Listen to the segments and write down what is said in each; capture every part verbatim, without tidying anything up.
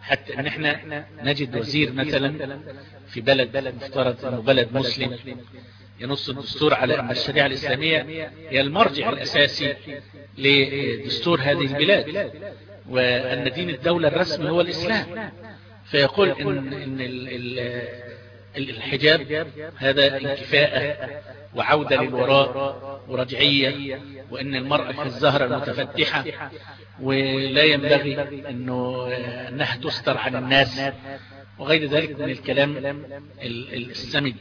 حتى ان احنا نجد وزير مثلا في بلد مفترض انه بلد مسلم ينص الدستور على ان الشريعة الاسلامية هي المرجع الاساسي لدستور هذه البلاد، وان دين الدولة الرسمي هو الاسلام، فيقول ان, إن ال ال الحجاب هذا انكفاءة وعودة للوراء ورجعية، وان المرأة كالزهرة المتفتحة ولا ينبغي انه انها تستر عن الناس وغير ذلك من الكلام السمج.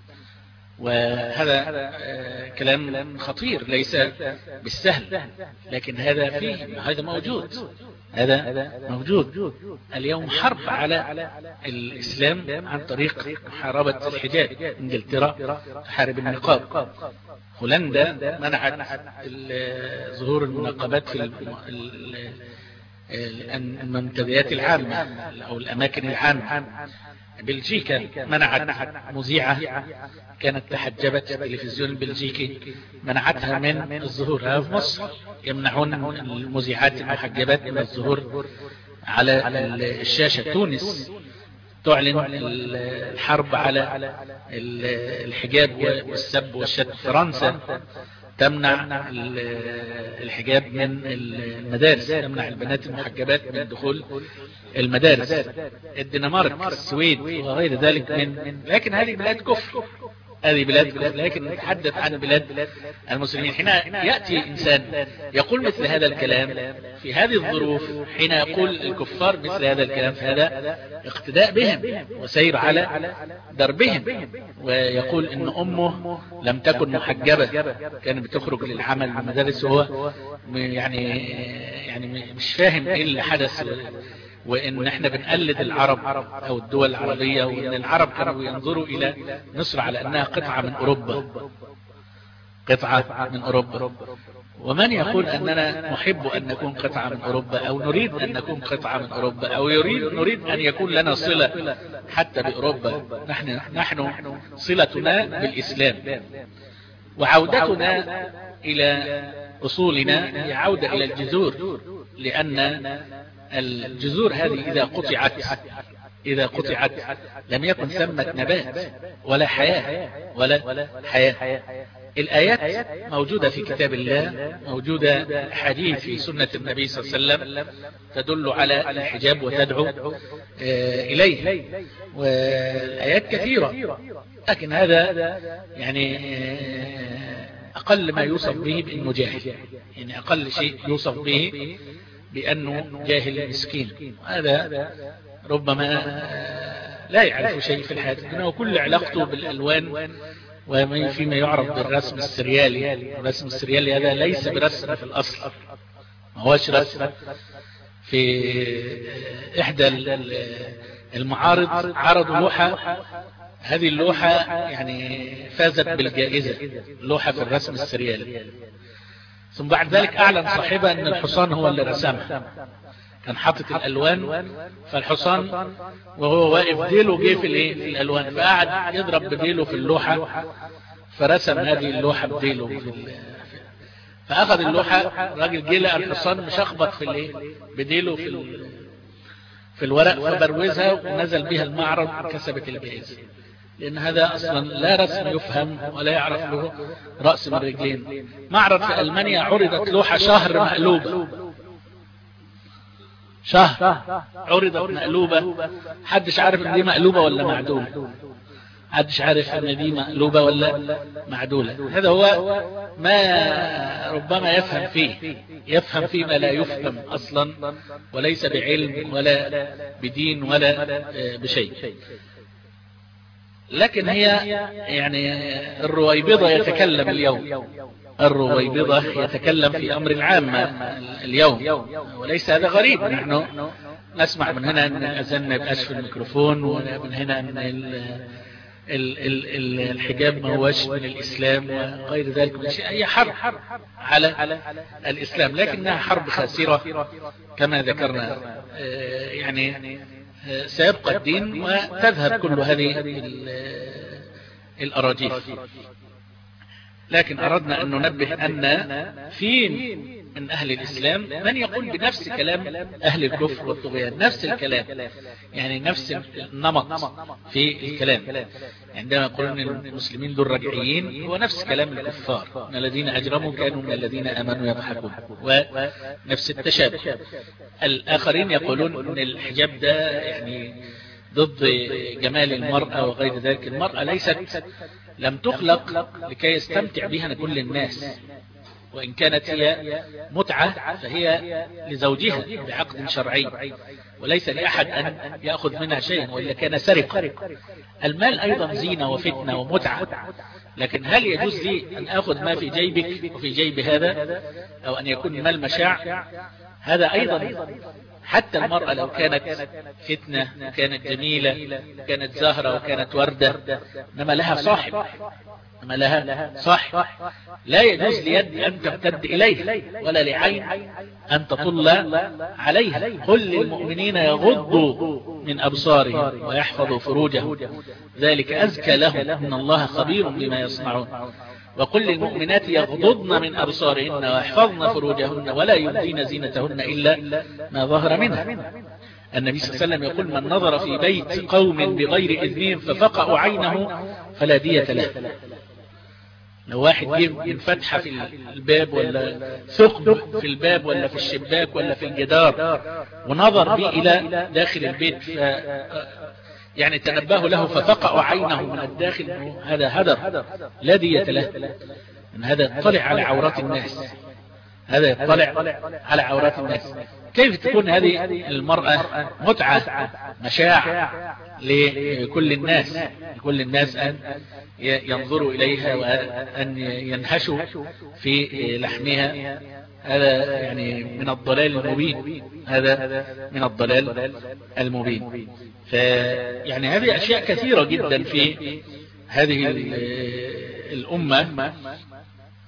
وهذا كلام خطير ليس بالسهل، لكن هذا فيه، هذا موجود، هذا موجود اليوم. حرب على الإسلام عن طريق محاربة الحجاب. انجلترا تحارب النقاب، هولندا منعت ظهور المنقبات في المنتديات العامة أو الأماكن العامة. بلجيكا منعت مذيعة كانت تحجبت في التلفزيون البلجيكي، منعتها من الظهور. في مصر يمنعون المذيعات المحجبات من الظهور على الشاشة. تونس تعلن الحرب على الحجاب والسب والشتم. فرنسا تمنع الحجاب من المدارس، تمنع البنات المحجبات من دخول المدارس. الدنمارك، السويد وغير ذلك من، لكن هذه بلاد كفر، هذه بلاد كفر. لكن نتحدث عن بلاد المسلمين. حين يأتي إنسان يقول مثل هذا الكلام في هذه الظروف، حين يقول الكفار مثل هذا الكلام، فهذا اقتداء بهم وسير على دربهم. ويقول إن أمه لم تكن محجبة، كانت بتخرج للعمل في المدارس، وهو يعني يعني مش فاهم ايه اللي حدث، وان احنا بنقلد العرب او الدول العربية، وان العرب كانوا ينظروا الى مصر على انها قطعة من اوروبا، قطعة من اوروبا. ومن يقول اننا نحب ان نكون قطعة من اوروبا، او نريد ان نكون قطعة من اوروبا، او يريد نريد ان يكون لنا صلة حتى باوروبا. نحن نحن صلتنا بالاسلام، وعودتنا الى اصولنا هي عودة الى الجذور، لان الجذور هذه إذا قطعت إذا قطعت لم يكن ثمة نبات ولا حياة ولا حياة. الآيات موجودة في كتاب الله، موجودة حديث في سنة النبي صلى الله عليه وسلم تدل على الحجاب وتدعو إليه، والآيات كثيرة. لكن هذا يعني أقل ما يوصف به بأنه جاهل، يعني أقل شيء يوصف به بأنه جاهل مسكين. هذا ربما لا يعرف شيء في الحياة الدنيا، وكل علاقته بالألوان وما فيما يعرف بالرسم السريالي. الرسم السريالي هذا ليس برسم في الأصل، ما هوش رسم. في إحدى المعارض عرضوا لوحة، هذه اللوحة يعني فازت بالجائزة، اللوحة في الرسم السريالي. ثم بعد ذلك أعلن صاحبها أن الحصان هو اللي رسمها، كان حاطط الألوان، فالحصان وهو واقف ديله جه في الألوان، فقعد يضرب بديله في اللوحة، فرسم هذه اللوحة بديله في فأخذ اللوحة. راجل جه لقى الحصان مشخبط في الايه بديله في في الورق، فبروزها ونزل بها المعرض وكسبت الجائزة. لأن هذا أصلا لا رسم يفهم ولا يعرف له رأس من رجلين. معرض في ألمانيا عرضت لوحة شهر مقلوبة، شهر عرضت مقلوبة، حدش عارف ان دي مقلوبة ولا معدولة، حدش عارف ان دي مقلوبة ولا معدولة. هذا هو ما ربما يفهم فيه، يفهم فيه ما لا يفهم أصلا، وليس بعلم ولا بدين ولا بشيء. لكن هي يعني الرويبضة يتكلم اليوم، الرويبضة يتكلم في أمر عام اليوم، وليس هذا غريب. نحن نسمع من هنا أن الأذان ما يبقاش في الميكروفون، ومن هنا أن الحجاب ما هوش من الإسلام وغير ذلك من شيء. هي حرب على الإسلام، لكنها حرب خاسرة كما ذكرنا. يعني سيبقى الدين وتذهب كل هذه الأراجيف. لكن أردنا أن ننبه أن في من أهل الإسلام من يقول بنفس كلام أهل الكفر والطغيان، نفس الكلام، يعني نفس النمط في الكلام. عندما يقولون المسلمين دول رجعيين، هو نفس كلام الكفار، من الذين أجرموا كانوا من الذين آمنوا يضحكون، ونفس التشابه. الآخرين يقولون أن الحجاب ده يعني ضد جمال المرأة وغير ذلك. المرأة ليست لم تخلق لكي يستمتع بها كل الناس، وإن كانت هي متعة فهي لزوجها بعقد شرعي، وليس لأحد أن يأخذ منها شيئا، وإلا كان سرقة. المال أيضا زينة وفتنة ومتعة، لكن هل يجوز لي أن أخذ ما في جيبك وفي جيب هذا، أو أن يكون مال مشاع؟ هذا أيضا حتى المرأة لو كانت فتنة وكانت جميلة وكانت زهرة وكانت وردة، إنما لها صاحب، إنما لها صاحب، لا يجوز ليد أن تمتد إليه ولا لعين أن تطل عليها. قل للمؤمنين يغضوا من أبصارهم ويحفظوا فروجهم ذلك أزكى لهم إن الله خبير بما يصنعون. وقل للمؤمنات يغضضن من أبصارهن ويحفظن فروجهن ولا يبدين زينتهن إلا ما ظهر منها. النبي صلى الله عليه وسلم يقول من نظر في بيت قوم بغير إذنهم ففقأوا عينه فلا دية له. لو واحد جيب من فتحة في الباب ولا ثقب في الباب ولا في الشباك ولا في الجدار ونظر به إلى داخل البيت ف يعني تنبهوا له ففقأوا عينه من الداخل، هذا هدر لا دية له. من هذا يطلع على عورات الناس، هذا يطلع على عورات الناس. كيف تكون هذه المرأة متعة مشاع لكل الناس، لكل الناس أن ينظروا إليها وأن ينهشوا في لحمها؟ هذا يعني من الضلال المبين، هذا من الضلال المبين. فيعني هذه أشياء كثيرة جدا في هذه الأمة